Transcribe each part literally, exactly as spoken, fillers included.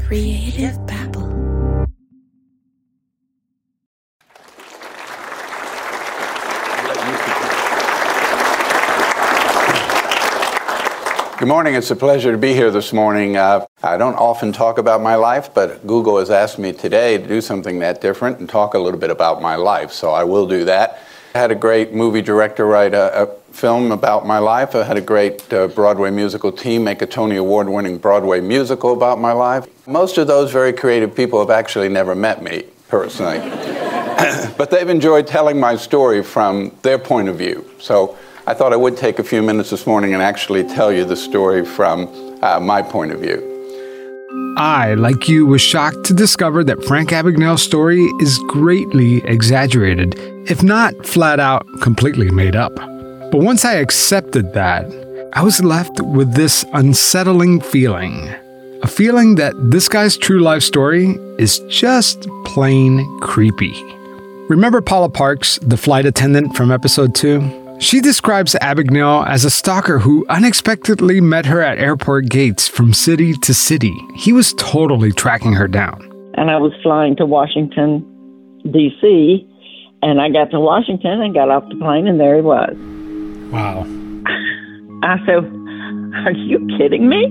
Creative Babble. Good morning. It's a pleasure to be here this morning. Uh, I don't often talk about my life, but Google has asked me today to do something that different and talk a little bit about my life, so I will do that. I had a great movie director write a, a film about my life. I had a great uh, Broadway musical team make a Tony Award-winning Broadway musical about my life. Most of those very creative people have actually never met me personally, but they've enjoyed telling my story from their point of view. So I thought I would take a few minutes this morning and actually tell you the story from uh, my point of view. I, like you, was shocked to discover that Frank Abagnale's story is greatly exaggerated, if not flat out completely made up. But once I accepted that, I was left with this unsettling feeling. A feeling that this guy's true life story is just plain creepy. Remember Paula Parks, the flight attendant from episode two? She describes Abagnale as a stalker who unexpectedly met her at airport gates from city to city. He was totally tracking her down. And I was flying to Washington, D C, and I got to Washington and got off the plane, and there he was. Wow. I said, are you kidding me?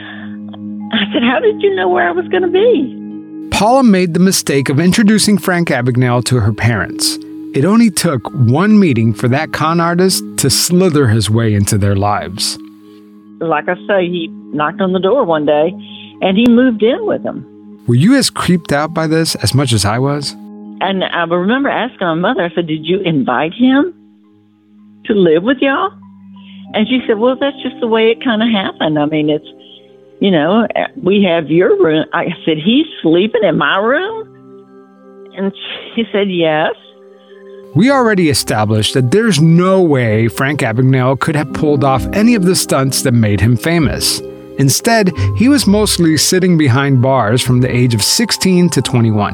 I said, how did you know where I was going to be? Paula made the mistake of introducing Frank Abagnale to her parents. It only took one meeting for that con artist to slither his way into their lives. Like I say, he knocked on the door one day, and he moved in with them. Were you as creeped out by this as much as I was? And I remember asking my mother, I said, did you invite him to live with y'all? And she said, well, that's just the way it kind of happened. I mean, it's, you know, we have your room. I said, he's sleeping in my room? And she said, yes. We already established that there's no way Frank Abagnale could have pulled off any of the stunts that made him famous. Instead, he was mostly sitting behind bars from the age of sixteen to twenty-one.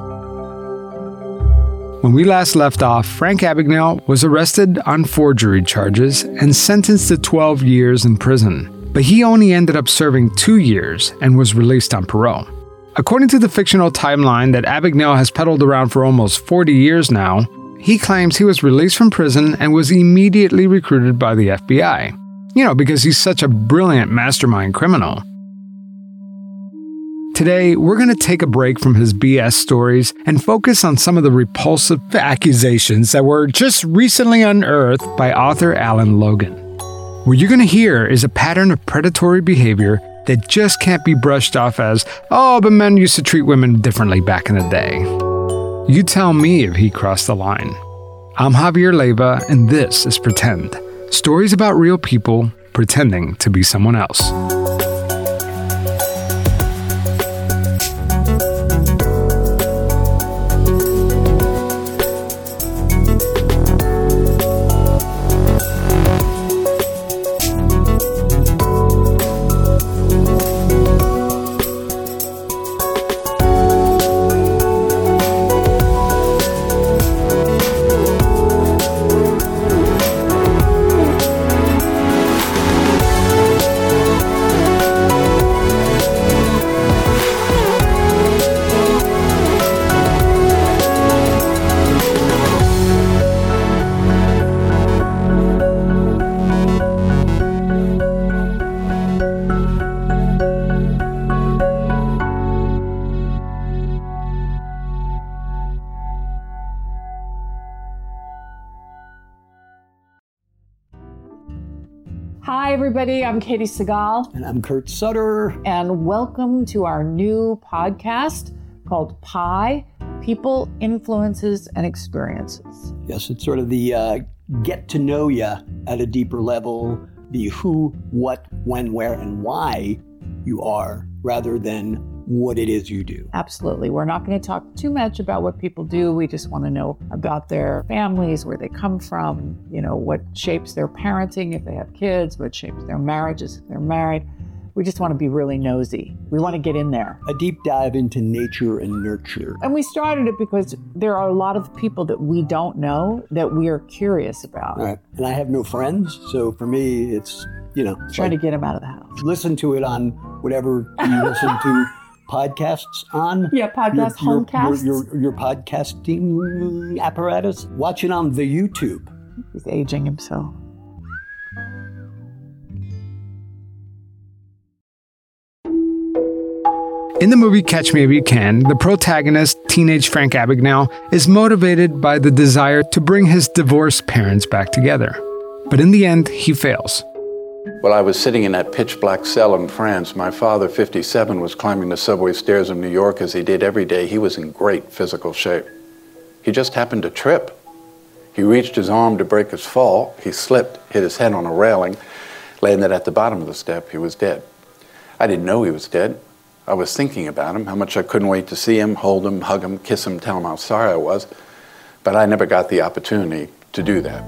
When we last left off, Frank Abagnale was arrested on forgery charges and sentenced to twelve years in prison. But he only ended up serving two years and was released on parole. According to the fictional timeline that Abagnale has peddled around for almost forty years now, he claims he was released from prison and was immediately recruited by the F B I. You know, because he's such a brilliant mastermind criminal. Today, we're going to take a break from his B S stories and focus on some of the repulsive accusations that were just recently unearthed by author Alan Logan. What you're going to hear is a pattern of predatory behavior that just can't be brushed off as, oh, but men used to treat women differently back in the day. You tell me if he crossed the line. I'm Javier Leiva, and this is Pretend. Stories about real people pretending to be someone else. Hi, everybody. I'm Katie Segal. And I'm Kurt Sutter. And welcome to our new podcast called Pi, People, Influences, and Experiences. Yes, it's sort of the uh, get to know you at a deeper level, the who, what, when, where, and why you are, rather than what it is you do. Absolutely. We're not going to talk too much about what people do. We just want to know about their families, where they come from, you know, what shapes their parenting if they have kids, what shapes their marriages if they're married. We just want to be really nosy. We want to get in there. A deep dive into nature and nurture. And we started it because there are a lot of people that we don't know that we are curious about. All right. And I have no friends, so for me, it's, you know. Trying like, to get them out of the house. Listen to it on whatever you listen to podcasts on? Yeah, podcast, your, your, homecasts. Your, your, your podcasting apparatus? Watch it on the YouTube. He's aging himself. In the movie Catch Me If You Can, the protagonist, teenage Frank Abagnale, is motivated by the desire to bring his divorced parents back together. But in the end, he fails. While I was sitting in that pitch-black cell in France, my father, fifty-seven, was climbing the subway stairs of New York as he did every day. He was in great physical shape. He just happened to trip. He reached his arm to break his fall. He slipped, hit his head on a railing, landed at the bottom of the step. He was dead. I didn't know he was dead. I was thinking about him, how much I couldn't wait to see him, hold him, hug him, kiss him, tell him how sorry I was. But I never got the opportunity to do that.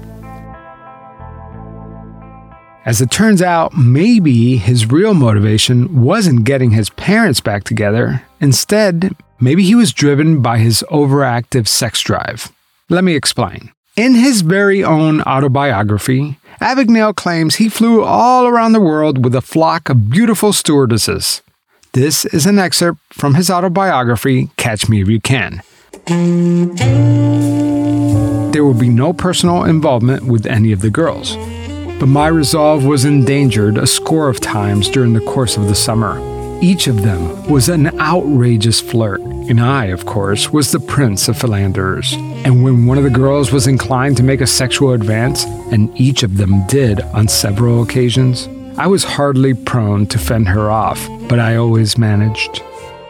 As it turns out, maybe his real motivation wasn't getting his parents back together. Instead, maybe he was driven by his overactive sex drive. Let me explain. In his very own autobiography, Abagnale claims he flew all around the world with a flock of beautiful stewardesses. This is an excerpt from his autobiography, Catch Me If You Can. There will be no personal involvement with any of the girls, but my resolve was endangered a score of times during the course of the summer. Each of them was an outrageous flirt, and I, of course, was the prince of philanderers. And when one of the girls was inclined to make a sexual advance, and each of them did on several occasions, I was hardly prone to fend her off, but I always managed.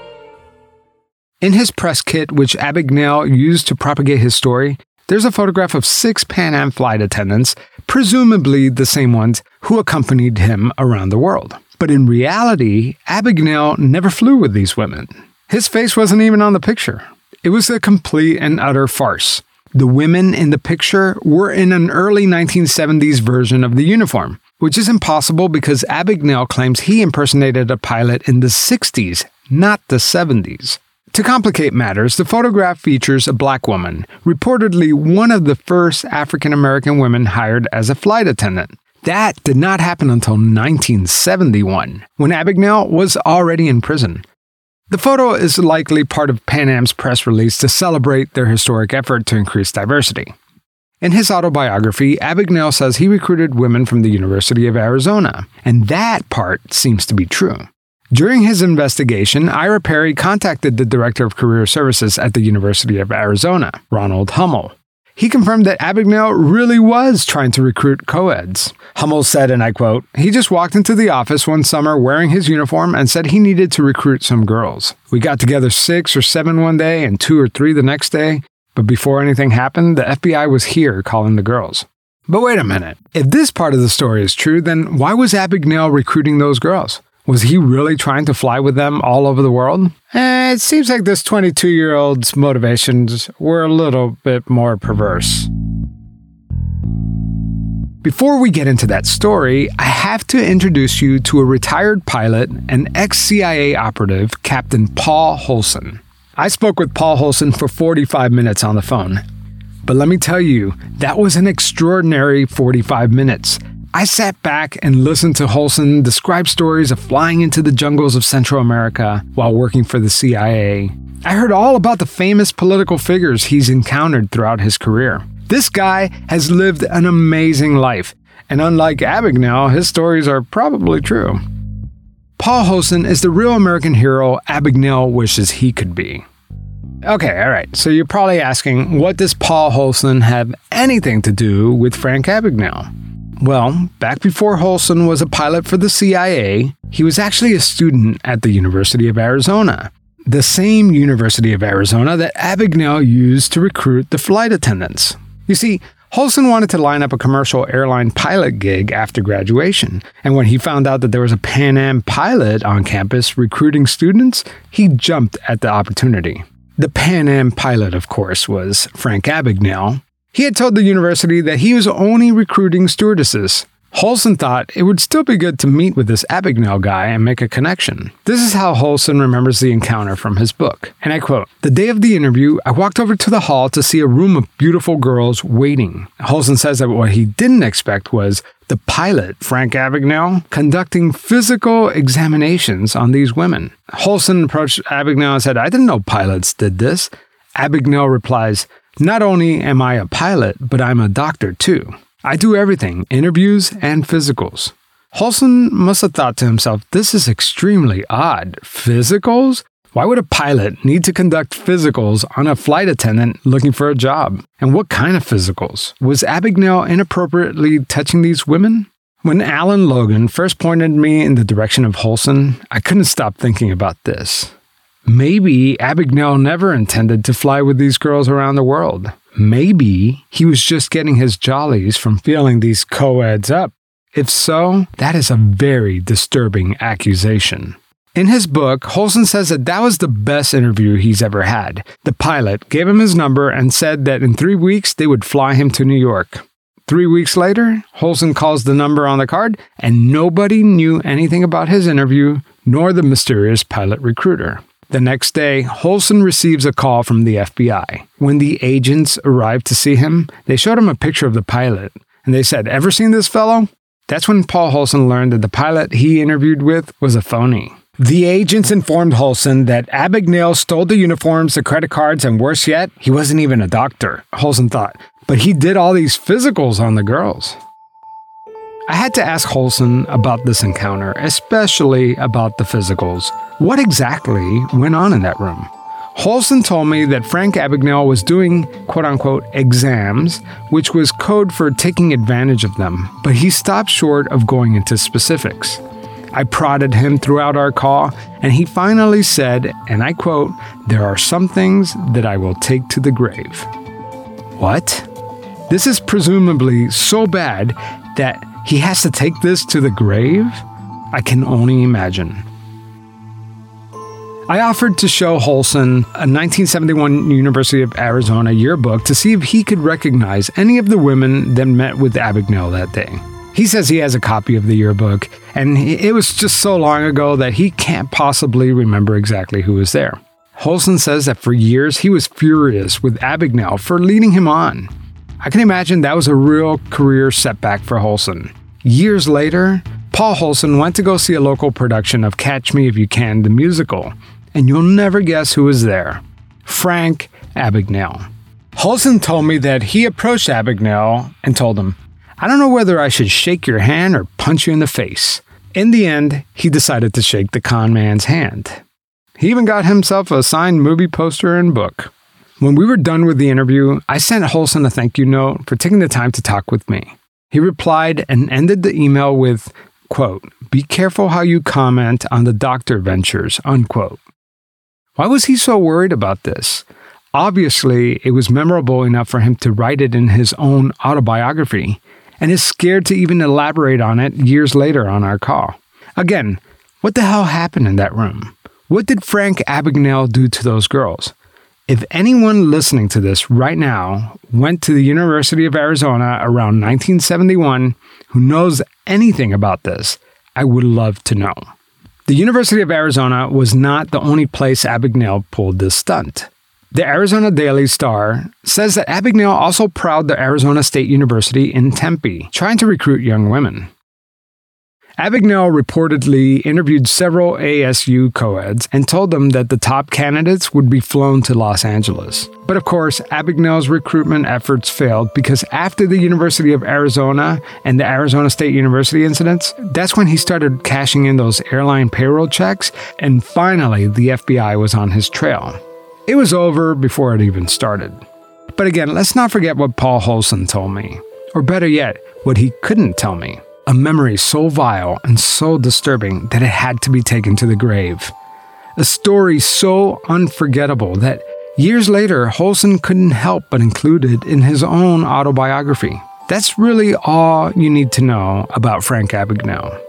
In his press kit, which Abagnale used to propagate his story, there's a photograph of six Pan Am flight attendants, presumably the same ones who accompanied him around the world. But in reality, Abagnale never flew with these women. His face wasn't even on the picture. It was a complete and utter farce. The women in the picture were in an early nineteen seventies version of the uniform, which is impossible because Abagnale claims he impersonated a pilot in the sixties, not the seventies. To complicate matters, the photograph features a black woman, reportedly one of the first African-American women hired as a flight attendant. That did not happen until nineteen seventy-one, when Abagnale was already in prison. The photo is likely part of Pan Am's press release to celebrate their historic effort to increase diversity. In his autobiography, Abagnale says he recruited women from the University of Arizona, and that part seems to be true. During his investigation, Ira Perry contacted the Director of Career Services at the University of Arizona, Ronald Hummel. He confirmed that Abagnale really was trying to recruit co-eds. Hummel said, and I quote, "He just walked into the office one summer wearing his uniform and said he needed to recruit some girls. We got together six or seven one day and two or three the next day, but before anything happened, the F B I was here calling the girls." But wait a minute. If this part of the story is true, then why was Abagnale recruiting those girls? Was he really trying to fly with them all over the world? Eh, it seems like this twenty-two-year-old's motivations were a little bit more perverse. Before we get into that story, I have to introduce you to a retired pilot and ex-C I A operative, Captain Paul Holson. I spoke with Paul Holson for forty-five minutes on the phone. But let me tell you, that was an extraordinary forty-five minutes. I sat back and listened to Holson describe stories of flying into the jungles of Central America while working for the C I A. I heard all about the famous political figures he's encountered throughout his career. This guy has lived an amazing life, and unlike Abagnale, his stories are probably true. Paul Holson is the real American hero Abagnale wishes he could be. Okay, alright, so you're probably asking, what does Paul Holson have anything to do with Frank Abagnale? Well, back before Holson was a pilot for the C I A, he was actually a student at the University of Arizona, the same University of Arizona that Abagnale used to recruit the flight attendants. You see, Holson wanted to line up a commercial airline pilot gig after graduation, and when he found out that there was a Pan Am pilot on campus recruiting students, he jumped at the opportunity. The Pan Am pilot, of course, was Frank Abagnale. He had told the university that he was only recruiting stewardesses. Holson thought it would still be good to meet with this Abagnale guy and make a connection. This is how Holson remembers the encounter from his book. And I quote, "The day of the interview, I walked over to the hall to see a room of beautiful girls waiting." Holson says that what he didn't expect was the pilot, Frank Abagnale, conducting physical examinations on these women. Holson approached Abagnale and said, "I didn't know pilots did this." Abagnale replies, "Not only am I a pilot, but I'm a doctor too. I do everything, interviews and physicals." Holson must have thought to himself, this is extremely odd. Physicals? Why would a pilot need to conduct physicals on a flight attendant looking for a job? And what kind of physicals? Was Abagnale inappropriately touching these women? When Alan Logan first pointed me in the direction of Holson, I couldn't stop thinking about this. Maybe Abagnale never intended to fly with these girls around the world. Maybe he was just getting his jollies from feeling these co-eds up. If so, that is a very disturbing accusation. In his book, Holson says that that was the best interview he's ever had. The pilot gave him his number and said that in three weeks they would fly him to New York. Three weeks later, Holson calls the number on the card, and nobody knew anything about his interview, nor the mysterious pilot recruiter. The next day, Holson receives a call from the F B I. When the agents arrived to see him, they showed him a picture of the pilot, and they said, "Ever seen this fellow?" That's when Paul Holson learned that the pilot he interviewed with was a phony. The agents informed Holson that Abagnale stole the uniforms, the credit cards, and worse yet, he wasn't even a doctor, Holson thought. But he did all these physicals on the girls. I had to ask Holson about this encounter, especially about the physicals. What exactly went on in that room? Holson told me that Frank Abagnale was doing quote-unquote exams, which was code for taking advantage of them, but he stopped short of going into specifics. I prodded him throughout our call, and he finally said, and I quote, "There are some things that I will take to the grave." What? This is presumably so bad that he has to take this to the grave? I can only imagine. I offered to show Holson a nineteen seventy-one University of Arizona yearbook to see if he could recognize any of the women that met with Abagnale that day. He says he has a copy of the yearbook, and it was just so long ago that he can't possibly remember exactly who was there. Holson says that for years he was furious with Abagnale for leading him on. I can imagine that was a real career setback for Holson. Years later, Paul Holson went to go see a local production of Catch Me If You Can, the musical, and you'll never guess who was there. Frank Abagnale. Holson told me that he approached Abagnale and told him, "I don't know whether I should shake your hand or punch you in the face." In the end, he decided to shake the con man's hand. He even got himself a signed movie poster and book. When we were done with the interview, I sent Holson a thank you note for taking the time to talk with me. He replied and ended the email with, quote, "Be careful how you comment on the doctor ventures," unquote. Why was he so worried about this? Obviously, it was memorable enough for him to write it in his own autobiography, and is scared to even elaborate on it years later on our call. Again, what the hell happened in that room? What did Frank Abagnale do to those girls? If anyone listening to this right now went to the University of Arizona around nineteen seventy-one who knows anything about this, I would love to know. The University of Arizona was not the only place Abagnale pulled this stunt. The Arizona Daily Star says that Abagnale also prowled the Arizona State University in Tempe, trying to recruit young women. Abagnale reportedly interviewed several A S U co-eds and told them that the top candidates would be flown to Los Angeles. But of course, Abagnale's recruitment efforts failed because after the University of Arizona and the Arizona State University incidents, that's when he started cashing in those airline payroll checks, and finally the F B I was on his trail. It was over before it even started. But again, let's not forget what Paul Holson told me. Or better yet, what he couldn't tell me. A memory so vile and so disturbing that it had to be taken to the grave. A story so unforgettable that years later, Holson couldn't help but include it in his own autobiography. That's really all you need to know about Frank Abagnale.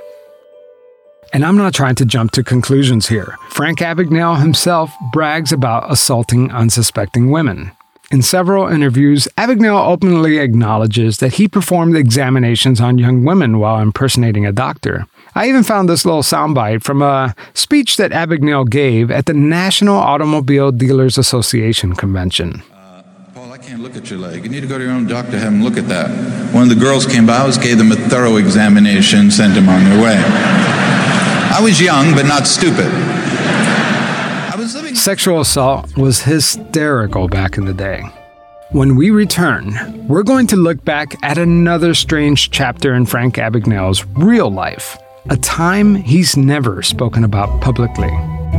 And I'm not trying to jump to conclusions here. Frank Abagnale himself brags about assaulting unsuspecting women. In several interviews, Abagnale openly acknowledges that he performed examinations on young women while impersonating a doctor. I even found this little soundbite from a speech that Abagnale gave at the National Automobile Dealers Association convention. Uh, Paul, I Can't look at your leg. You need to go to your own doctor, have him look at that. One of the girls came by, I was gave them a thorough examination, sent them on their way. I was young, but not stupid. I was living... Sexual assault was hysterical back in the day. When we return, we're going to look back at another strange chapter in Frank Abagnale's real life, a time he's never spoken about publicly.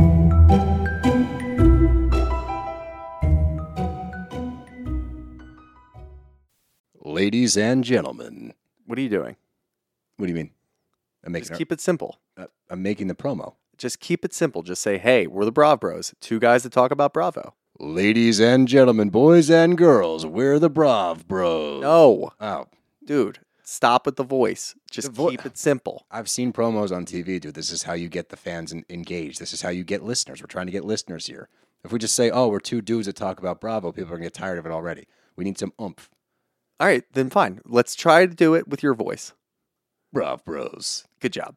Ladies and gentlemen. What are you doing? What do you mean? I'm making Just keep it simple. Uh, I'm making the promo. Just keep it simple. Just say, hey, we're the Brav Bros. Two guys that talk about Bravo. Ladies and gentlemen, boys and girls, we're the Brav Bros. No. Oh. Dude, stop with the voice. Just The vo- keep it simple. I've seen promos on T V, dude. This is how you get the fans en- engaged. This is how you get listeners. We're trying to get listeners here. If we just say, oh, we're two dudes that talk about Bravo, people are going to get tired of it already. We need some oomph. All right, then fine. Let's try to do it with your voice. Brav Bros. Good job.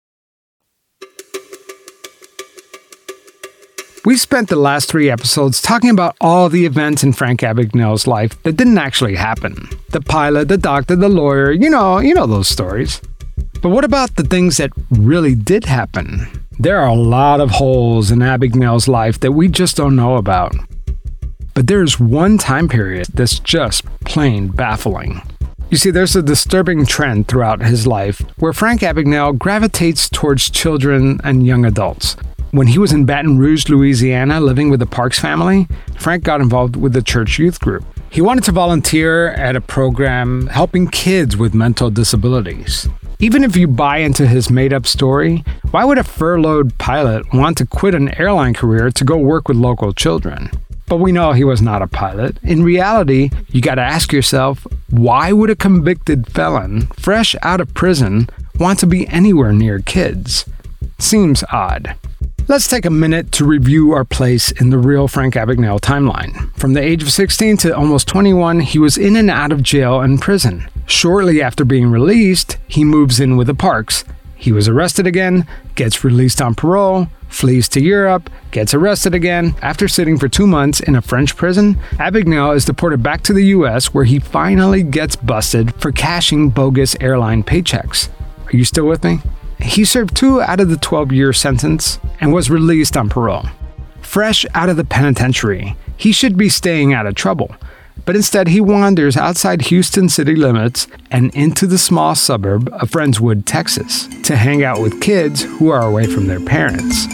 We spent the last three episodes talking about all the events in Frank Abagnale's life that didn't actually happen. The pilot, the doctor, the lawyer, you know, you know those stories. But what about the things that really did happen? There are a lot of holes in Abagnale's life that we just don't know about. But there's one time period that's just plain baffling. You see, there's a disturbing trend throughout his life where Frank Abagnale gravitates towards children and young adults. When he was in Baton Rouge, Louisiana, living with the Parks family, Frank got involved with the church youth group. He wanted to volunteer at a program helping kids with mental disabilities. Even if you buy into his made-up story, why would a furloughed pilot want to quit an airline career to go work with local children? But we know he was not a pilot. In reality, you gotta ask yourself, why would a convicted felon, fresh out of prison, want to be anywhere near kids? Seems odd. Let's take a minute to review our place in the real Frank Abagnale timeline. From the age of sixteen to almost twenty-one, he was in and out of jail and prison. Shortly after being released, he moves in with the Parks. He was arrested again, gets released on parole, flees to Europe, gets arrested again. After sitting for two months in a French prison, Abagnale is deported back to the U S where he finally gets busted for cashing bogus airline paychecks. Are you still with me? He served two out of the twelve-year sentence and was released on parole. Fresh out of the penitentiary, he should be staying out of trouble. But instead, he wanders outside Houston city limits and into the small suburb of Friendswood, Texas, to hang out with kids who are away from their parents.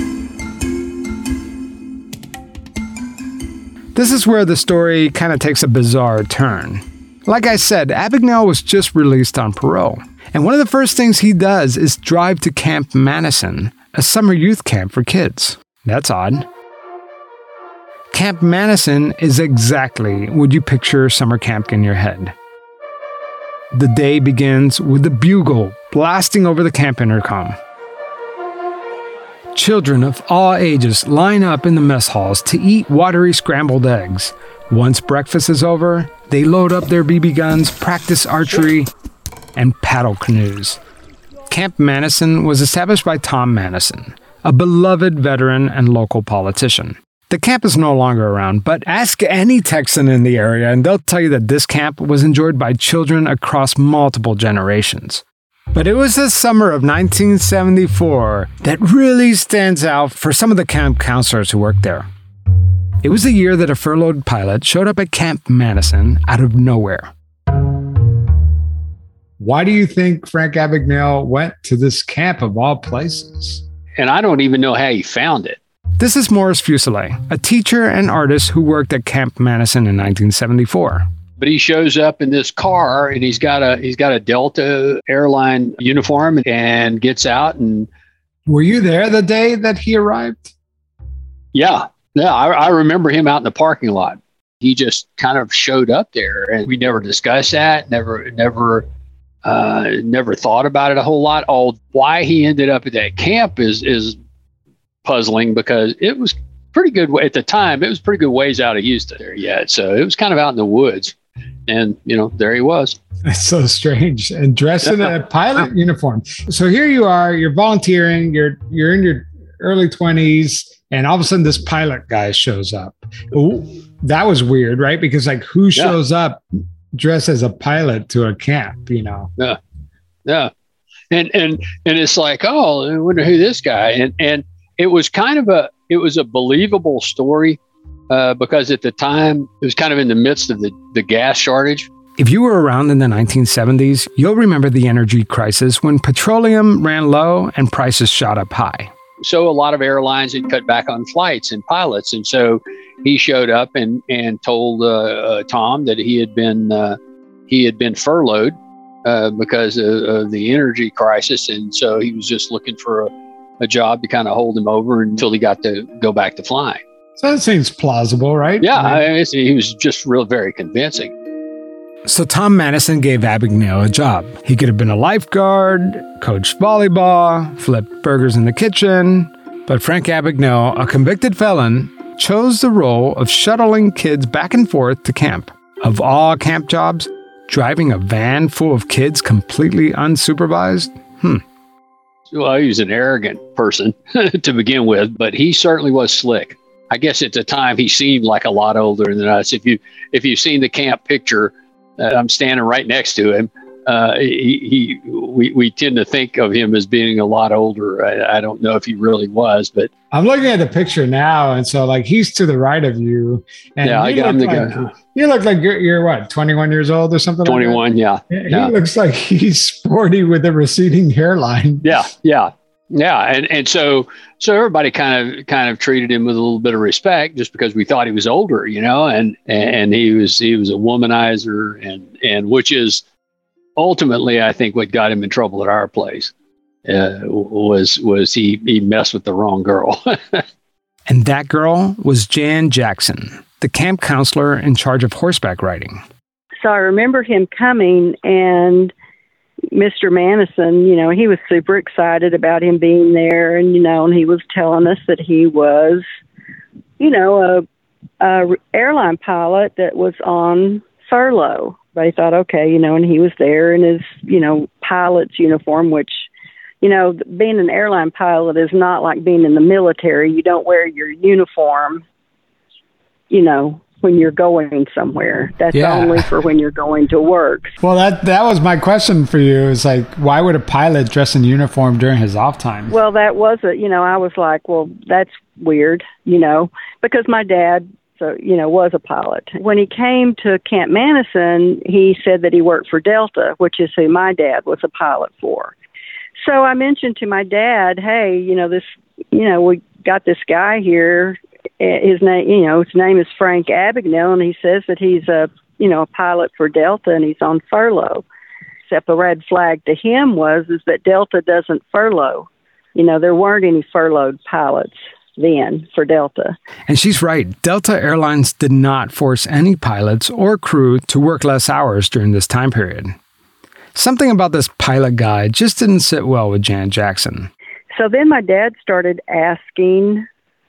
This is where the story kind of takes a bizarre turn. Like I said, Abagnale was just released on parole, and one of the first things he does is drive to Camp Madison, a summer youth camp for kids. That's odd. Camp Madison is exactly what you picture summer camp in your head. The day begins with the bugle blasting over the camp intercom. Children of all ages line up in the mess halls to eat watery scrambled eggs. Once breakfast is over, they load up their B B guns, practice archery, and paddle canoes. Camp Madison was established by Tom Madison, a beloved veteran and local politician. The camp is no longer around, but ask any Texan in the area and they'll tell you that this camp was enjoyed by children across multiple generations. But it was the summer of nineteen seventy-four that really stands out for some of the camp counselors who worked there. It was the year that a furloughed pilot showed up at Camp Madison out of nowhere. Why do you think Frank Abagnale went to this camp of all places? And I don't even know how he found it. This is Morris Fuselier, a teacher and artist who worked at Camp Madison in nineteen seventy-four. But he shows up in this car and he's got a he's got a Delta airline uniform and gets out and. Were you there the day that he arrived? Yeah, yeah, I, I remember him out in the parking lot. He just kind of showed up there, and we never discussed that. Never, never, uh, never thought about it a whole lot. Oh, why he ended up at that camp is is puzzling because it was pretty good at the time. It was pretty good ways out of Houston there yet, so it was kind of out in the woods. And, you know, there he was. That's so strange. And dressed in a pilot uniform. So here you are, you're volunteering, you're you're in your early twenties, and all of a sudden this pilot guy shows up. Ooh, that was weird, right? Because like, who shows yeah. up dressed as a pilot to a camp, you know? Yeah. Yeah. And, and, and it's like, oh, I wonder who this guy, and, and it was kind of a, it was a believable story uh, because at the time it was kind of in the midst of the, the gas shortage. If you were around in the nineteen seventies, you'll remember the energy crisis when petroleum ran low and prices shot up high. So a lot of airlines had cut back on flights and pilots. And so he showed up and, and told uh, uh, Tom that he had been, uh, he had been furloughed uh, because of, of the energy crisis. And so he was just looking for a, a job to kind of hold him over until he got to go back to flying. So that seems plausible, right? Yeah, I mean, he was just real, very convincing. So Tom Madison gave Abagnale a job. He could have been a lifeguard, coached volleyball, flipped burgers in the kitchen. But Frank Abagnale, a convicted felon, chose the role of shuttling kids back and forth to camp. Of all camp jobs, driving a van full of kids completely unsupervised? Hmm. Well, he was an arrogant person to begin with, but he certainly was slick. I guess at the time he seemed like a lot older than us. If you if you've seen the camp picture, uh, I'm standing right next to him. Uh, he, he we, we tend to think of him as being a lot older. I, I don't know if he really was, but I'm looking at the picture now, and so like he's to the right of you. And yeah, I got him. Like, the you look like you're, you're what, twenty-one years old or something? twenty-one, like that? yeah. He yeah. looks like he's sporty with a receding hairline. Yeah, yeah. Yeah, and, and so so everybody kind of kind of treated him with a little bit of respect just because we thought he was older, you know, and and he was he was a womanizer, and and which is ultimately I think what got him in trouble at our place uh, was was he he messed with the wrong girl. And that girl was Jan Jackson, the camp counselor in charge of horseback riding. So I remember him coming, and Mister Madison, you know, he was super excited about him being there, and, you know, and he was telling us that he was, you know, a, a airline pilot that was on furlough. They thought, okay, you know, and he was there in his, you know, pilot's uniform, which, you know, being an airline pilot is not like being in the military. You don't wear your uniform, you know, when you're going somewhere. That's yeah. only for when you're going to work. Well, that that was my question for you. Is like, why would a pilot dress in uniform during his off time? Well, that was a, you know, I was like, well, that's weird, you know, because my dad, so, you know, was a pilot. When he came to Camp Madison, he said that he worked for Delta, which is who my dad was a pilot for. So I mentioned to my dad, hey, you know, this, you know, we got this guy here. His name, you know, his name is Frank Abagnale, and he says that he's a, you know, a pilot for Delta, and he's on furlough. Except the red flag to him was is that Delta doesn't furlough. You know, there weren't any furloughed pilots then for Delta. And she's right. Delta Airlines did not force any pilots or crew to work less hours during this time period. Something about this pilot guy just didn't sit well with Jan Jackson. So then my dad started asking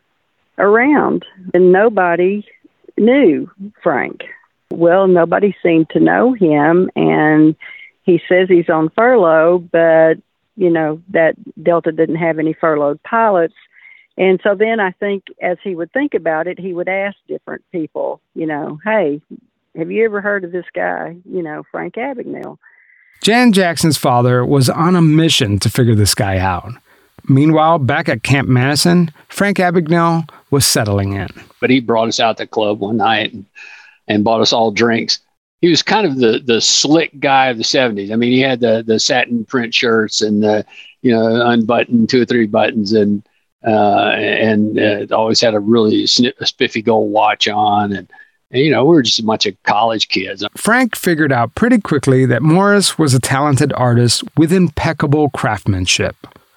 around, and nobody knew Frank. Well, nobody seemed to know him, and he says he's on furlough, but, you know, that Delta didn't have any furloughed pilots. And so then I think as he would think about it, he would ask different people, you know, hey, have you ever heard of this guy, you know, Frank Abagnale? Jan Jackson's father was on a mission to figure this guy out. Meanwhile, back at Camp Madison, Frank Abagnale was settling in. But he brought us out to the club one night and, and bought us all drinks. He was kind of the, the slick guy of the seventies. I mean, he had the, the satin print shirts and, the, you know, unbuttoned two or three buttons, and uh, and uh, always had a really snip, a spiffy gold watch on. And, and, you know, we were just a bunch of college kids. Frank figured out pretty quickly that Morris was a talented artist with impeccable craftsmanship.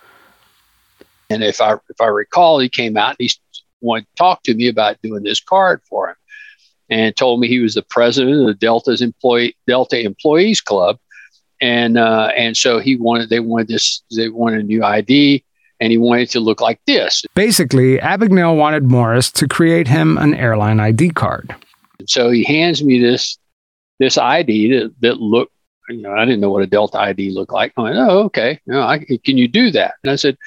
And if I if I recall, he came out and he wanted to talk to me about doing this card for him, and told me he was the president of the Delta's employee Delta Employees Club, and uh, and so he wanted they wanted this they wanted a new I D, and he wanted it to look like this. Basically, Abagnale wanted Morris to create him an airline I D card. And so he hands me this this I D that that looked, you know, I didn't know what a Delta I D looked like. I went, oh, okay, you know, I, can you do that? And I said,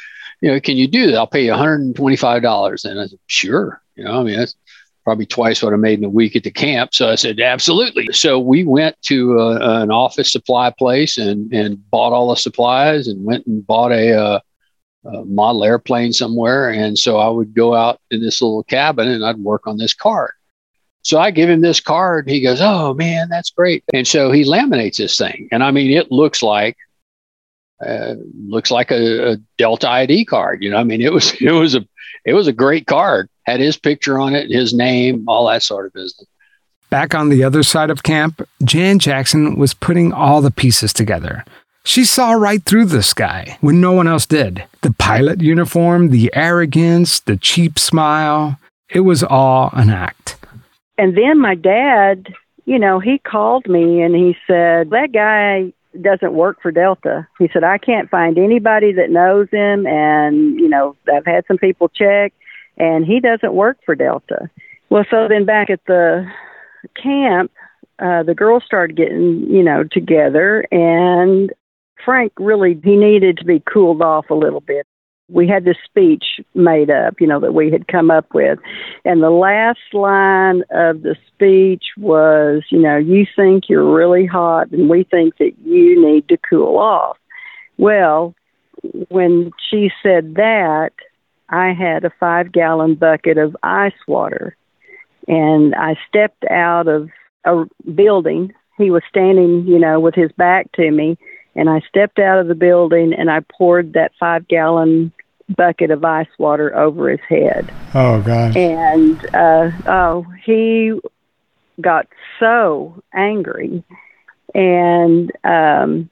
you know, can you do that? I'll pay you one hundred twenty-five dollars. And I said, sure. You know, I mean, that's probably twice what I made in a week at the camp. So I said, absolutely. So we went to uh, an office supply place and, and bought all the supplies and went and bought a, uh, a model airplane somewhere. And so I would go out in this little cabin and I'd work on this card. So I give him this card. He goes, oh, man, that's great. And so he laminates this thing. And I mean, it looks like uh, looks like a, a Delta I D card. You know, I mean, it was it was a it was a great card. Had his picture on it, his name, all that sort of business. Back on the other side of camp, Jan Jackson was putting all the pieces together. She saw right through this guy when no one else did. The pilot uniform, the arrogance, the cheap smile. It was all an act. And then my dad, you know, he called me and he said, that guy doesn't work for Delta. He said, I can't find anybody that knows him. And, you know, I've had some people check and he doesn't work for Delta. Well, so then back at the camp, uh, the girls started getting, you know, together, and Frank really, he needed to be cooled off a little bit. We had this speech made up, you know, that we had come up with. And the last line of the speech was, you know, you think you're really hot and we think that you need to cool off. Well, when she said that, I had a five gallon bucket of ice water and I stepped out of a building. He was standing, you know, with his back to me. And I stepped out of the building and I poured that five gallon bucket of ice water over his head. Oh, gosh. And, uh, oh, he got so angry. And, um,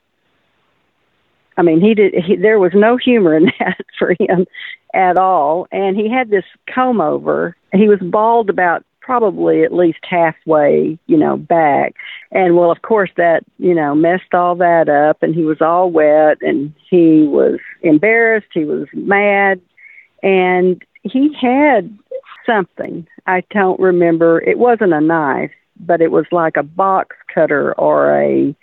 I mean, he did, he, there was no humor in that for him at all. And he had this comb over. He was bald about probably at least halfway, you know, back. And well, of course that, you know, messed all that up and he was all wet and he was embarrassed. He was mad and he had something. I don't remember. It wasn't a knife, but it was like a box cutter or a,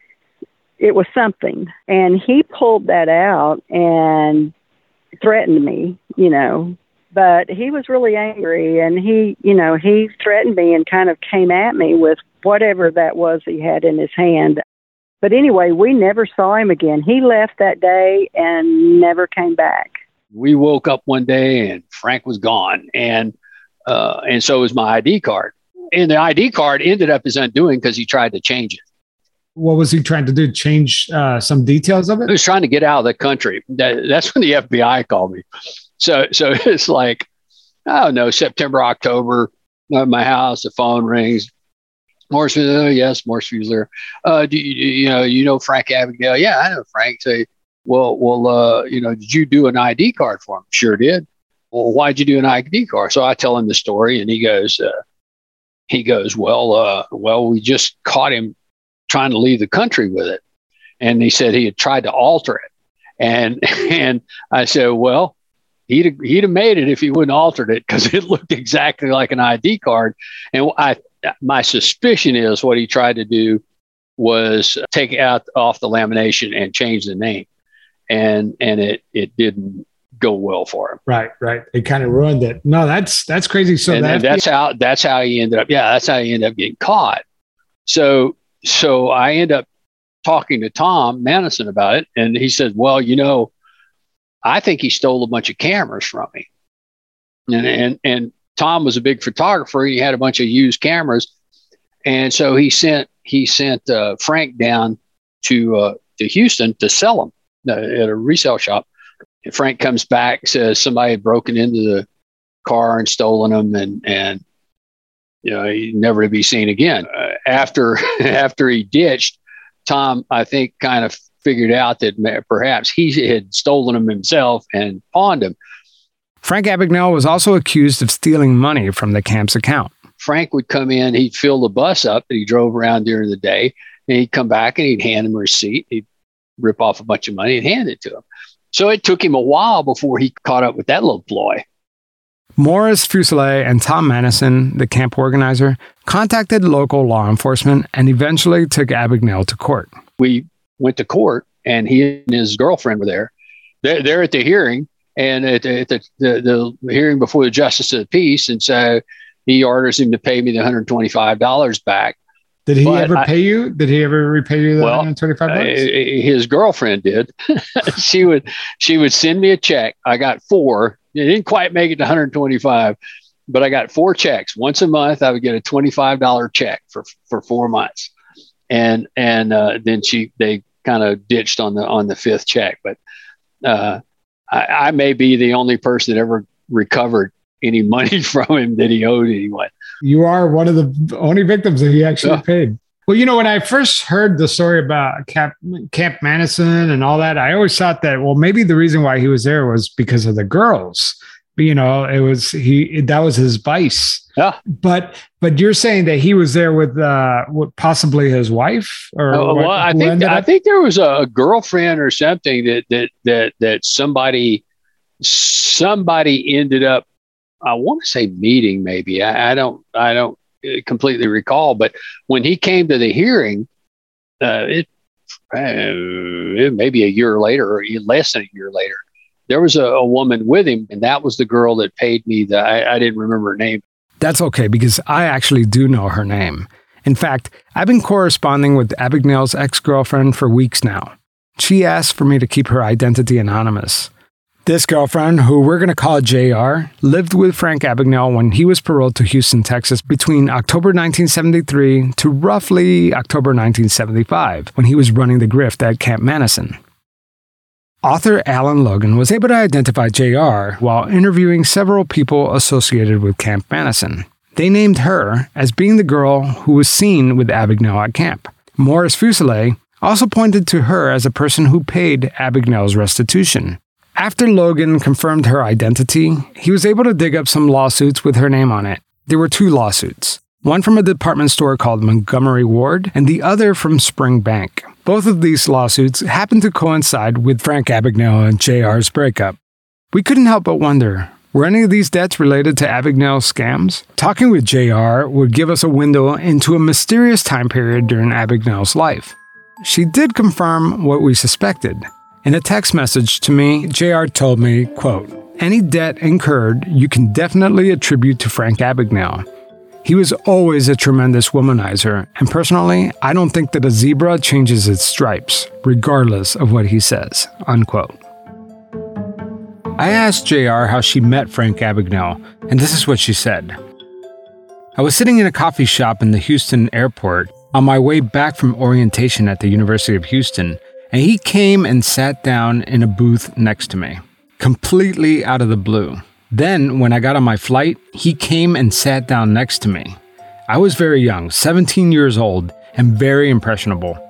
it was something. And he pulled that out and threatened me, you know, but he was really angry and he, you know, he threatened me and kind of came at me with whatever that was he had in his hand. But anyway, we never saw him again. He left that day and never came back. We woke up one day and Frank was gone. And, uh, and so was my I D card. And the I D card ended up his undoing because he tried to change it. What was he trying to do? Change uh, some details of it? He was trying to get out of the country. That, that's when the F B I called me. So, so it's like, I don't know, September, October, I'm at my house, the phone rings. Morris, oh, yes, Morris Fusler. Uh, do you, you know, you know Frank Abagnale? Yeah, I know Frank. Say, well, well, uh, you know, did you do an I D card for him? Sure did. Well, why'd you do an I D card? So I tell him the story, and he goes, uh, he goes, well, uh, well, we just caught him trying to leave the country with it, and he said he had tried to alter it, and and I said, well, he'd he'd have made it if he wouldn't altered it because it looked exactly like an I D card, and I. My suspicion is what he tried to do was take out off the lamination and change the name, and and it it didn't go well for him. Right, right. It kind of ruined it. No, that's that's crazy. So and, that and that's how that's how he ended up. Yeah, that's how he ended up getting caught. So so I end up talking to Tom Manison about it, and he said, "Well, you know, I think he stole a bunch of cameras from me," and and and. Tom was a big photographer. He had a bunch of used cameras. And so he sent he sent uh, Frank down to uh, to Houston to sell them uh, at a resale shop. And Frank comes back, says somebody had broken into the car and stolen them, and and you know, he never to be seen again. Uh, after after he ditched, Tom, I think, kind of figured out that perhaps he had stolen them himself and pawned them. Frank Abagnale was also accused of stealing money from the camp's account. Frank would come in, he'd fill the bus up that he drove around during the day, and he'd come back and he'd hand him a receipt. He'd rip off a bunch of money and hand it to him. So it took him a while before he caught up with that little ploy. Morris Fuselier and Tom Manison, the camp organizer, contacted local law enforcement and eventually took Abagnale to court. We went to court, and he and his girlfriend were there. They're, they're at the hearing. and at, the, at the, the, the hearing before the justice of the peace. And so he orders him to pay me the one hundred twenty-five dollars back. Did he But ever I- pay you? Did he ever repay you the Well, one hundred twenty-five bucks? Uh, his girlfriend did. she would she would send me a check. I got four. It didn't quite make it to one hundred twenty-five, but I got four checks. Once a month, I would get a twenty-five dollars check for for four months, and and uh, then she they kind of ditched on the on the fifth check. But uh, I, I may be the only person that ever recovered any money from him that he owed anyone. You are one of the only victims that he actually Yeah. paid. Well, you know, when I first heard the story about Camp, Camp Madison and all that, I always thought that, well, maybe the reason why he was there was because of the girls. You know, it was he that was his vice. Yeah. But but you're saying that he was there with uh with possibly his wife or Uh, what- well, I who think ended I up- think there was a girlfriend or something that that that that somebody somebody ended up. I want to say meeting, maybe. I, I don't I don't completely recall, but when he came to the hearing, uh, it, uh, it maybe a year later or less than a year later, there was a, a woman with him, and that was the girl that paid me. The I, I didn't remember her name. That's okay, because I actually do know her name. In fact, I've been corresponding with Abagnale's ex-girlfriend for weeks now. She asked for me to keep her identity anonymous. This girlfriend, who we're going to call J R, lived with Frank Abagnale when he was paroled to Houston, Texas between October nineteen seventy-three to roughly October nineteen seventy-five, when he was running the grift at Camp Madison. Author Alan Logan was able to identify J R while interviewing several people associated with Camp Madison. They named her as being the girl who was seen with Abagnale at camp. Morris Fuselier also pointed to her as a person who paid Abagnale's restitution. After Logan confirmed her identity, he was able to dig up some lawsuits with her name on it. There were two lawsuits, one from a department store called Montgomery Ward and the other from Spring Bank. Both of these lawsuits happened to coincide with Frank Abagnale and J R's breakup. We couldn't help but wonder, were any of these debts related to Abagnale's scams? Talking with J R would give us a window into a mysterious time period during Abagnale's life. She did confirm what we suspected. In a text message to me, J R told me, quote, "Any debt incurred you can definitely attribute to Frank Abagnale. He was always a tremendous womanizer, and personally, I don't think that a zebra changes its stripes, regardless of what he says," unquote. I asked J R how she met Frank Abagnale, and this is what she said. "I was sitting in a coffee shop in the Houston airport on my way back from orientation at the University of Houston, and he came and sat down in a booth next to me, completely out of the blue. Then, when I got on my flight, he came and sat down next to me. I was very young, seventeen years old, and very impressionable.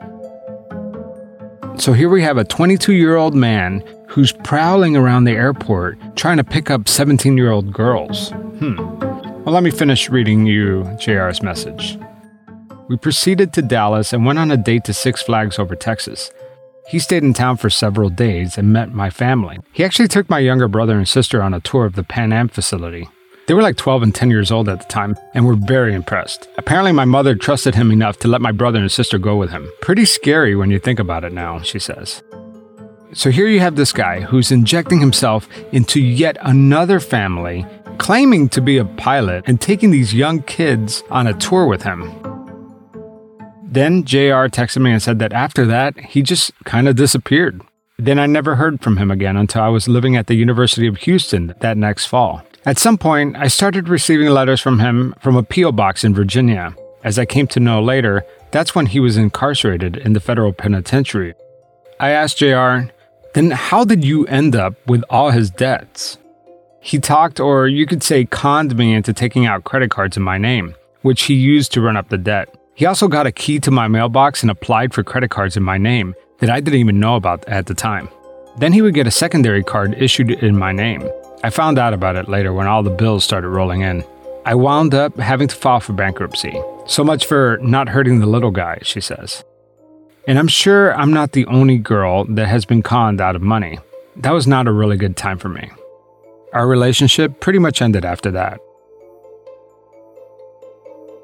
So here we have a twenty-two-year-old man who's prowling around the airport trying to pick up seventeen-year-old girls. Hmm. Well, let me finish reading you J R's message. We proceeded to Dallas and went on a date to Six Flags over Texas. He stayed in town for several days and met my family. He actually took my younger brother and sister on a tour of the Pan Am facility. They were like twelve and ten years old at the time and were very impressed. Apparently my mother trusted him enough to let my brother and sister go with him. Pretty scary when you think about it now, she says. So here you have this guy who's injecting himself into yet another family, claiming to be a pilot and taking these young kids on a tour with him. Then J R texted me and said that after that, he just kind of disappeared. Then I never heard from him again until I was living at the University of Houston that next fall. At some point, I started receiving letters from him from a P O box in Virginia. As I came to know later, that's when he was incarcerated in the federal penitentiary. I asked J R, then how did you end up with all his debts? He talked, or you could say conned me into taking out credit cards in my name, which he used to run up the debt. He also got a key to my mailbox and applied for credit cards in my name that I didn't even know about at the time. Then he would get a secondary card issued in my name. I found out about it later when all the bills started rolling in. I wound up having to file for bankruptcy. So much for not hurting the little guy, she says. And I'm sure I'm not the only girl that has been conned out of money. That was not a really good time for me. Our relationship pretty much ended after that.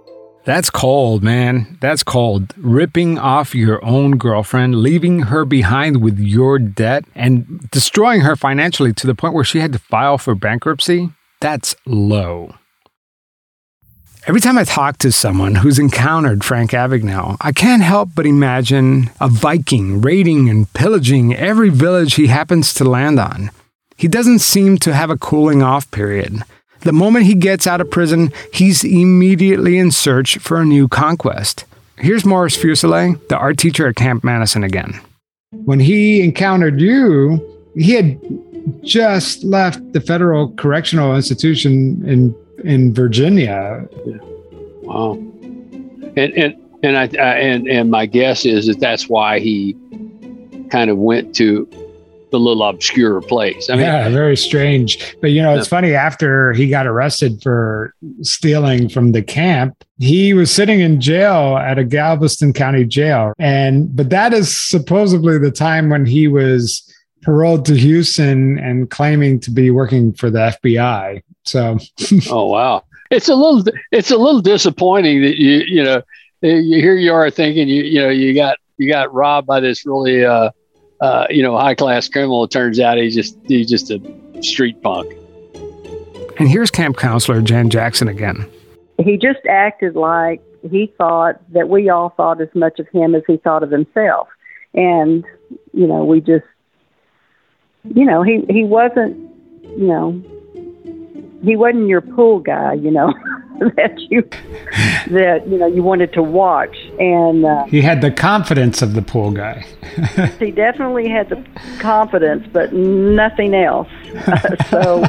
That's cold, man. That's cold. Ripping off your own girlfriend, leaving her behind with your debt, and destroying her financially to the point where she had to file for bankruptcy. That's low. Every time I talk to someone who's encountered Frank Abagnale, I can't help but imagine a Viking raiding and pillaging every village he happens to land on. He doesn't seem to have a cooling off period. The moment he gets out of prison, he's immediately in search for a new conquest. Here's Morris Fuselier, the art teacher at Camp Madison again. When he encountered you, he had just left the Federal Correctional Institution in in Virginia. Yeah. Wow. And and and I, I and and my guess is that that's why he kind of went to the little obscure place. I mean, yeah, very strange. But you know, it's yeah. funny. After he got arrested for stealing from the camp, he was sitting in jail at a Galveston County jail, and but that is supposedly the time when he was paroled to Houston and claiming to be working for the F B I. So, oh wow, it's a little it's a little disappointing that you you know you, here you are thinking you you know you got you got robbed by this really uh, uh, you know high class criminal. It turns out he's just he's just a street punk. And here's camp counselor Jan Jackson again. He just acted like he thought that we all thought as much of him as he thought of himself, and you know we just you know he he wasn't you know. He wasn't your pool guy, you know, that you that you know you wanted to watch, and uh, he had the confidence of the pool guy. He definitely had the confidence, but nothing else. So,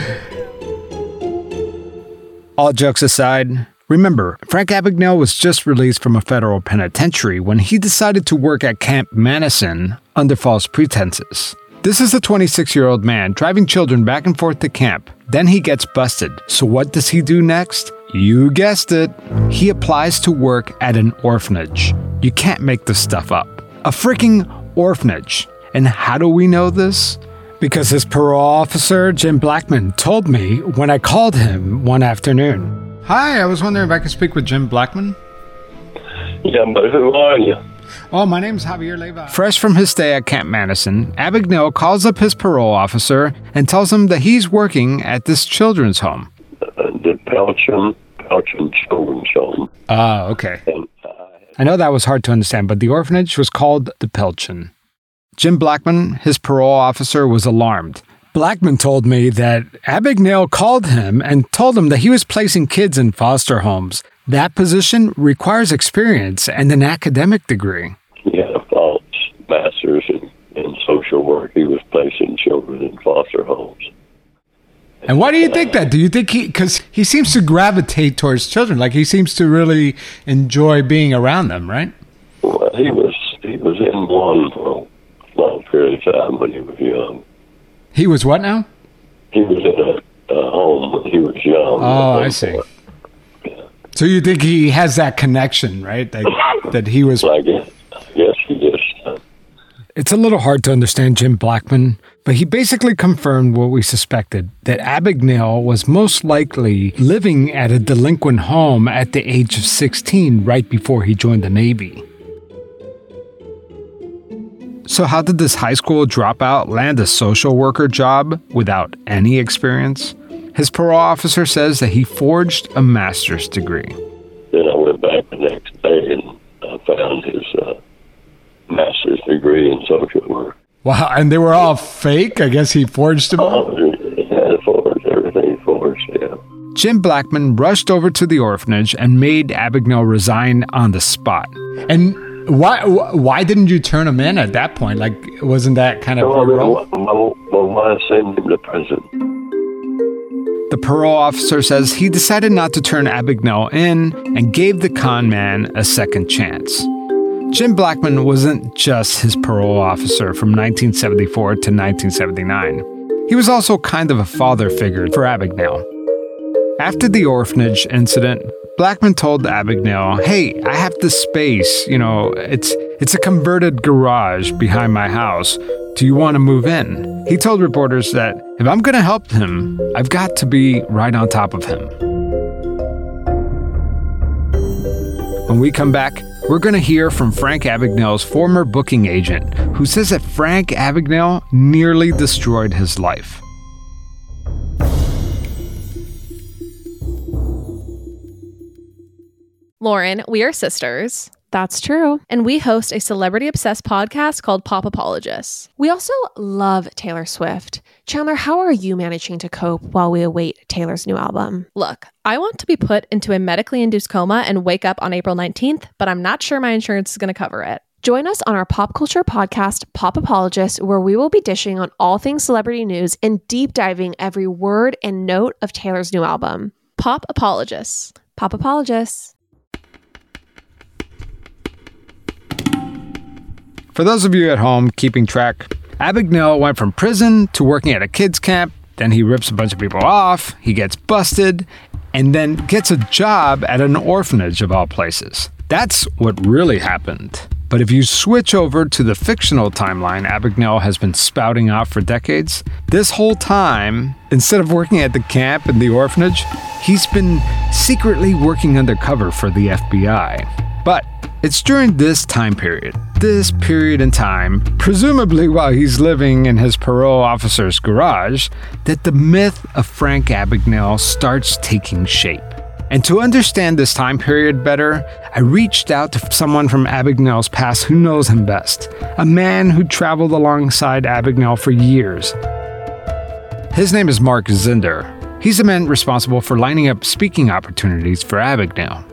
all jokes aside, remember, Frank Abagnale was just released from a federal penitentiary when he decided to work at Camp Madison under false pretenses. This is a twenty-six-year-old man driving children back and forth to camp. Then he gets busted. So what does he do next? You guessed it. He applies to work at an orphanage. You can't make this stuff up. A freaking orphanage. And how do we know this? Because his parole officer, Jim Blackman, told me when I called him one afternoon. Hi, I was wondering if I could speak with Jim Blackman. Yeah, but who are you? Oh, my name's Javier Leyva. Fresh from his stay at Camp Madison, Abagnale calls up his parole officer and tells him that he's working at this children's home. Uh, the Pelchin, Pelchin Children's Home. Ah, okay. And, uh, I know that was hard to understand, but the orphanage was called the Pelchin. Jim Blackman, his parole officer, was alarmed. Blackman told me that Abagnale called him and told him that he was placing kids in foster homes. That position requires experience and an academic degree. He had a false master's in, in social work. He was placing children in foster homes. And why do you think that? Do you think he, because he seems to gravitate towards children, like he seems to really enjoy being around them, right? Well, he was, he was in one for a long period of time when he was young. He was what now? He was in a, a home when he was young. Oh, I see. Yeah. So you think he has that connection, right? That, that he was... I guess, I guess he is. It's a little hard to understand Jim Blackman, but he basically confirmed what we suspected, that Abagnale was most likely living at a delinquent home at the age of sixteen, right before he joined the Navy. So how did this high school dropout land a social worker job without any experience? His parole officer says that he forged a master's degree. Then I went back the next day and I found his uh, master's degree in social work. Wow, and they were all fake? I guess he forged them all? Oh, he had forged, everything forged, yeah. Jim Blackman rushed over to the orphanage and made Abagnale resign on the spot. And why why didn't you turn him in at that point? Like, wasn't that kind of... Well, well, well, well, why send him to prison? The parole officer says he decided not to turn Abagnale in and gave the con man a second chance. Jim Blackman wasn't just his parole officer from nineteen seventy-four to nineteen seventy-nine. He was also kind of a father figure for Abagnale. After the orphanage incident, Blackman told Abagnale, "Hey, I have this space, you know, it's it's a converted garage behind my house. Do you want to move in?" He told reporters that if I'm going to help him, I've got to be right on top of him. When we come back, we're going to hear from Frank Abagnale's former booking agent, who says that Frank Abagnale nearly destroyed his life. Lauren, we are sisters. That's true. And we host a celebrity-obsessed podcast called Pop Apologists. We also love Taylor Swift. Chandler, how are you managing to cope while we await Taylor's new album? Look, I want to be put into a medically induced coma and wake up on April nineteenth, but I'm not sure my insurance is going to cover it. Join us on our pop culture podcast, Pop Apologists, where we will be dishing on all things celebrity news and deep diving every word and note of Taylor's new album. Pop Apologists. Pop Apologists. For those of you at home keeping track, Abagnale went from prison to working at a kids camp, then he rips a bunch of people off, he gets busted, and then gets a job at an orphanage of all places. That's what really happened. But if you switch over to the fictional timeline Abagnale has been spouting out for decades, this whole time, instead of working at the camp and the orphanage, he's been secretly working undercover for the F B I. But it's during this time period, this period in time, presumably while he's living in his parole officer's garage, that the myth of Frank Abagnale starts taking shape. And to understand this time period better, I reached out to someone from Abagnale's past who knows him best, a man who traveled alongside Abagnale for years. His name is Mark Zinder. He's the man responsible for lining up speaking opportunities for Abagnale.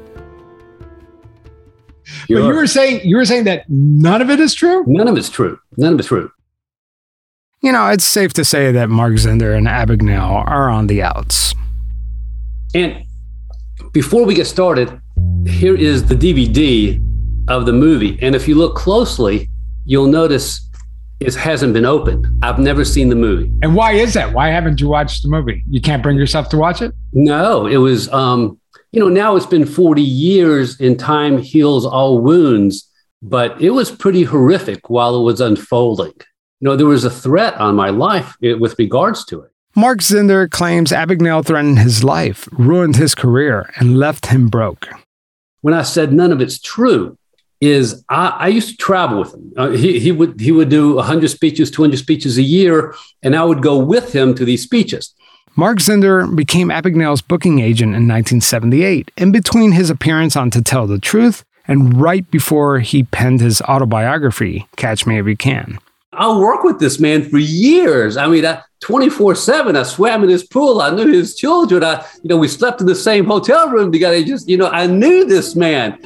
But you were saying you were saying that none of it is true? None of it's true. None of it's true. You know, it's safe to say that Mark Zinder and Abagnale are on the outs. And before we get started, here is the D V D of the movie. And if you look closely, you'll notice it hasn't been opened. I've never seen the movie. And why is that? Why haven't you watched the movie? You can't bring yourself to watch it? No, it was... um You know, now it's been forty years and time heals all wounds, but it was pretty horrific while it was unfolding. You know, there was a threat on my life with regards to it. Mark Zinder claims Abagnale threatened his life, ruined his career, and left him broke. When I said none of it's true, is I, I used to travel with him. Uh, he, he would he would do one hundred speeches, two hundred speeches a year, and I would go with him to these speeches. Mark Zinder became Abagnale's booking agent in nineteen seventy-eight, in between his appearance on To Tell the Truth and right before he penned his autobiography, Catch Me If You Can. I worked with this man for years. I mean, twenty-four seven, I swam in his pool. I knew his children. I, you know, we slept in the same hotel room together. Just, you know, I knew this man.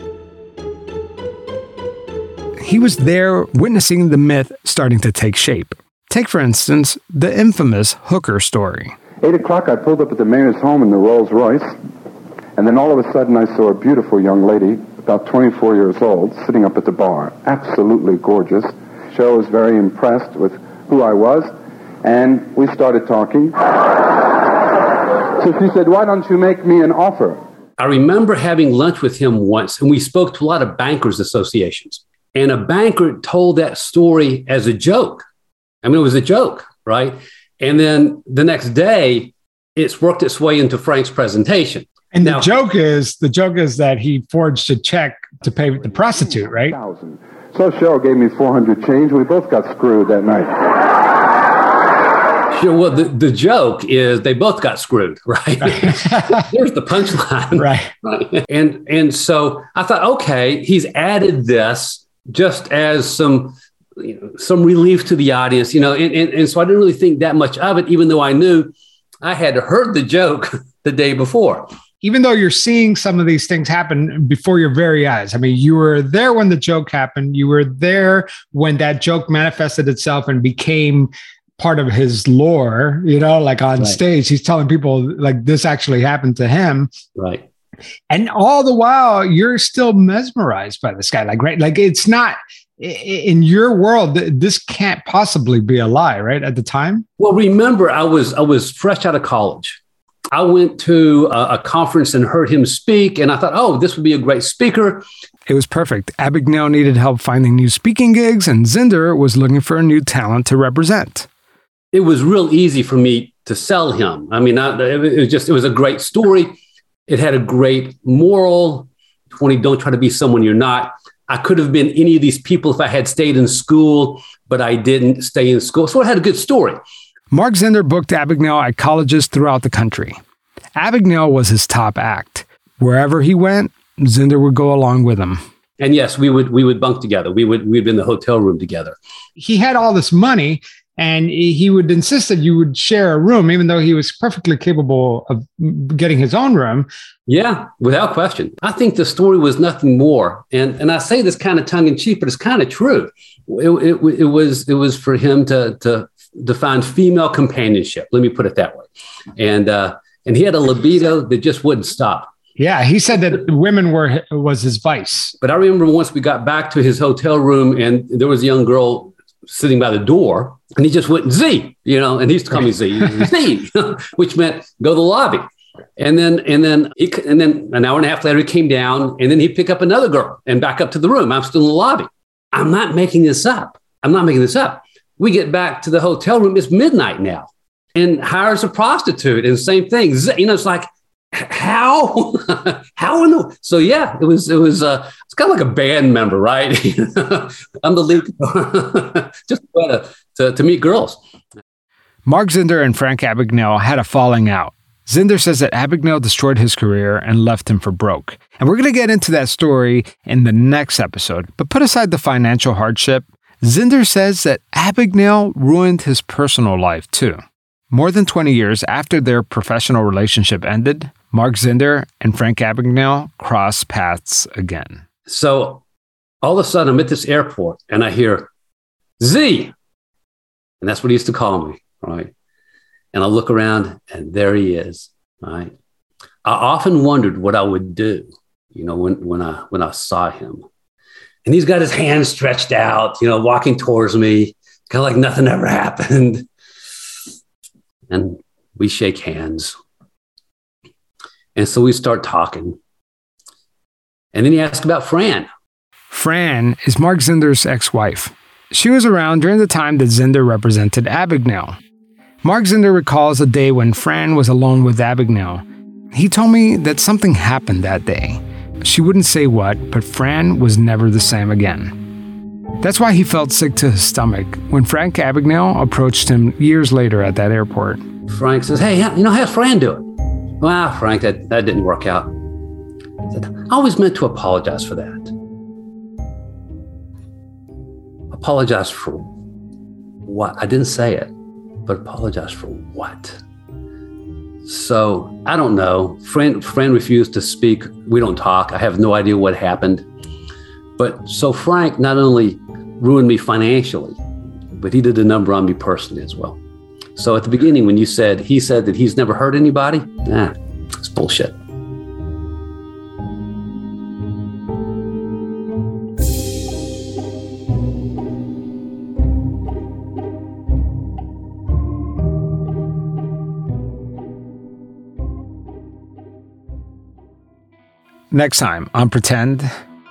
He was there witnessing the myth starting to take shape. Take, for instance, the infamous hooker story. Eight o'clock, I pulled up at the mayor's home in the Rolls Royce, and then all of a sudden I saw a beautiful young lady, about twenty-four years old, sitting up at the bar. Absolutely gorgeous. Cheryl was very impressed with who I was, and we started talking. So she said, why don't you make me an offer? I remember having lunch with him once, and we spoke to a lot of bankers associations. And a banker told that story as a joke. I mean, it was a joke, right? And then the next day, it's worked its way into Frank's presentation. And now, the joke is the joke is that he forged a check to pay the prostitute, right? So Cheryl gave me four hundred change. We both got screwed that night. Sure. Well, the, the joke is they both got screwed, right? Here's the punchline, right? Right. And and so I thought, okay, he's added this just as some. You know, some relief to the audience, you know, and, and, and so I didn't really think that much of it, even though I knew I had heard the joke the day before. Even though you're seeing some of these things happen before your very eyes. I mean, you were there when the joke happened. You were there when that joke manifested itself and became part of his lore, you know, like on right. stage, he's telling people like this actually happened to him. Right. And all the while you're still mesmerized by this guy. Like, right. Like it's not, in your world, this can't possibly be a lie, right? At the time? Well, remember, I was I was fresh out of college. I went to a, a conference and heard him speak, and I thought, oh, this would be a great speaker. It was perfect. Abagnale needed help finding new speaking gigs, and Zinder was looking for a new talent to represent. It was real easy for me to sell him. I mean, I, it was just it was a great story. It had a great moral. twenty, don't try to be someone you're not. I could have been any of these people if I had stayed in school, but I didn't stay in school. So I had a good story. Mark Zindler booked Abagnale at colleges throughout the country. Abagnale was his top act. Wherever he went, Zindler would go along with him. And yes, we would we would bunk together. We would we'd be in the hotel room together. He had all this money, and he would insist that you would share a room, even though he was perfectly capable of getting his own room. Yeah, without question. I think the story was nothing more. And and I say this kind of tongue in cheek, but it's kind of true. It, it, it was it was for him to to to find female companionship. Let me put it that way. And uh, and he had a libido that just wouldn't stop. Yeah, he said that women were was his vice. But I remember once we got back to his hotel room, and there was a young girl sitting by the door, and he just went Z, you know, and he used to call me Z, Z, which meant go to the lobby. And then and then he, and then an hour and a half later, he came down, and then he'd pick up another girl and back up to the room. I'm still in the lobby. I'm not making this up. I'm not making this up. We get back to the hotel room. It's midnight now, and hires a prostitute, and same thing. Z, you know, it's like. How? How in the? So yeah, it was. It was. Uh, it's kind of like a band member, right? I'm the lead, just to, to to meet girls. Mark Zindler and Frank Abagnale had a falling out. Zindler says that Abagnale destroyed his career and left him for broke, and we're going to get into that story in the next episode. But put aside the financial hardship, Zindler says that Abagnale ruined his personal life too. More than twenty years after their professional relationship ended, Mark Zindler and Frank Abagnale cross paths again. So all of a sudden I'm at this airport and I hear Z, and that's what he used to call me, right? And I look around and there he is, right? I often wondered what I would do, you know, when, when I when I saw him. And he's got his hands stretched out, you know, walking towards me, kind of like nothing ever happened. And we shake hands. And so we start talking. And then he asked about Fran. Fran is Mark Zindler's ex-wife. She was around during the time that Zindler represented Abagnale. Mark Zindler recalls a day when Fran was alone with Abagnale. He told me that something happened that day. She wouldn't say what, but Fran was never the same again. That's why he felt sick to his stomach when Frank Abagnale approached him years later at that airport. Frank says, hey, you know, how's Fran doing? Well, Frank, that, that didn't work out. I said, I always meant to apologize for that. Apologize for what? I didn't say it, but apologize for what? So I don't know. Fran, Fran refused to speak. We don't talk. I have no idea what happened. But so Frank not only ruined me financially, but he did a number on me personally as well. So at the beginning, when you said, he said that he's never hurt anybody, nah, it's bullshit. Next time on Pretend,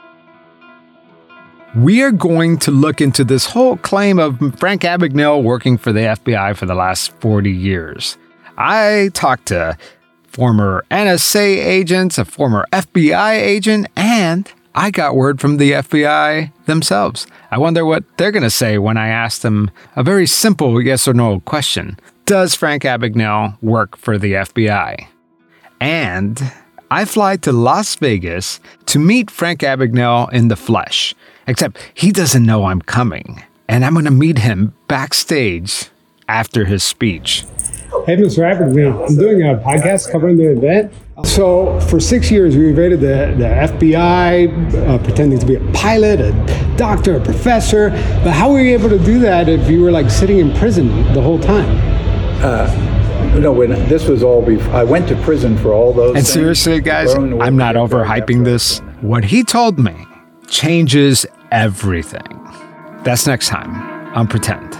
we are going to look into this whole claim of Frank Abagnale working for the F B I for the last forty years. I talked to former N S A agents, a former F B I agent, and I got word from the F B I themselves. I wonder what they're going to say when I ask them a very simple yes or no question. Does Frank Abagnale work for the F B I? And I fly to Las Vegas to meet Frank Abagnale in the flesh. Except he doesn't know I'm coming. And I'm going to meet him backstage after his speech. Hey, Mister Abagnale, I'm doing a podcast covering the event. So for six years, we evaded the, the F B I, uh, pretending to be a pilot, a doctor, a professor. But how were you able to do that if you were like sitting in prison the whole time? Uh, no, when this was all before, I went to prison for all those And things. seriously, guys, I'm not overhyping this. What he told me changes everything. That's next time on Pretend.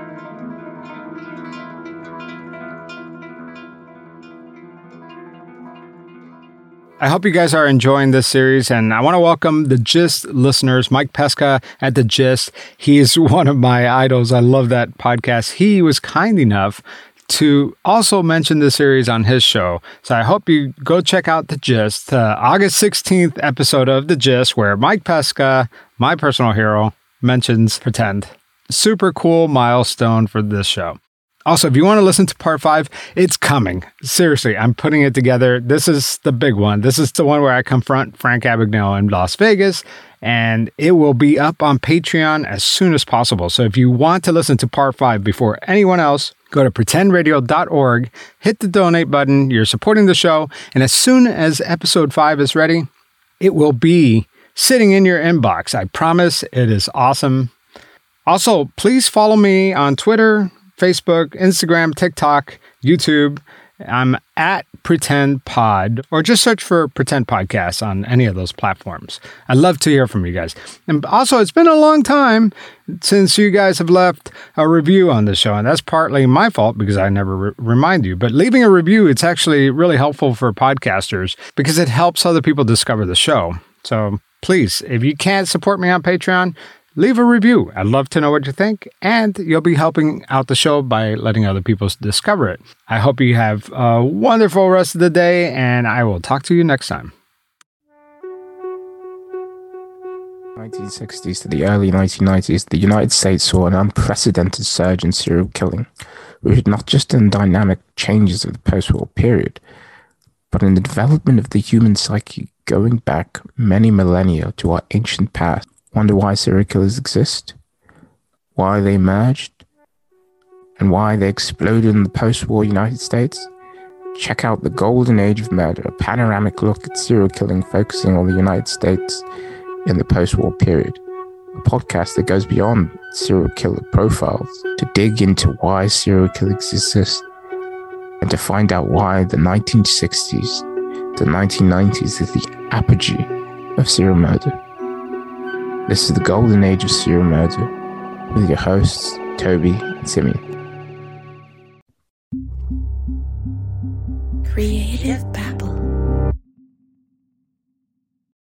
I hope you guys are enjoying this series, and I want to welcome the Gist listeners. Mike Pesca at the Gist. He is one of my idols. I love that podcast. He was kind enough to also mention the series on his show. So I hope you go check out The Gist, uh, August sixteenth episode of The Gist, where Mike Pesca, my personal hero, mentions Pretend. Super cool milestone for this show. Also, if you want to listen to part five, it's coming. Seriously, I'm putting it together. This is the big one. This is the one where I confront Frank Abagnale in Las Vegas, and it will be up on Patreon as soon as possible. So if you want to listen to part five before anyone else, go to pretend radio dot org, hit the donate button. You're supporting the show. And as soon as episode five is ready, it will be sitting in your inbox. I promise. It is awesome. Also, please follow me on Twitter, Facebook, Instagram, TikTok, YouTube. I'm at Pretend Pod, or just search for Pretend Podcast on any of those platforms. I'd love to hear from you guys. And also, it's been a long time since you guys have left a review on the show, and that's partly my fault because I never re- remind you. But leaving a review, it's actually really helpful for podcasters because it helps other people discover the show. So please, if you can't support me on Patreon, leave a review. I'd love to know what you think, and you'll be helping out the show by letting other people discover it. I hope you have a wonderful rest of the day, and I will talk to you next time. nineteen sixties to the early nineteen nineties, the United States saw an unprecedented surge in serial killing, rooted not just in dynamic changes of the post-war period, but in the development of the human psyche going back many millennia to our ancient past. Wonder why serial killers exist, why they emerged, and why they exploded in the post-war United States? Check out The Golden Age of Murder, a panoramic look at serial killing focusing on the United States in the post-war period. A podcast that goes beyond serial killer profiles to dig into why serial killers exist and to find out why the nineteen sixties to nineteen nineties is the apogee of serial murder. This is The Golden Age of Serial Murder with your hosts, Toby and Simeon. Creative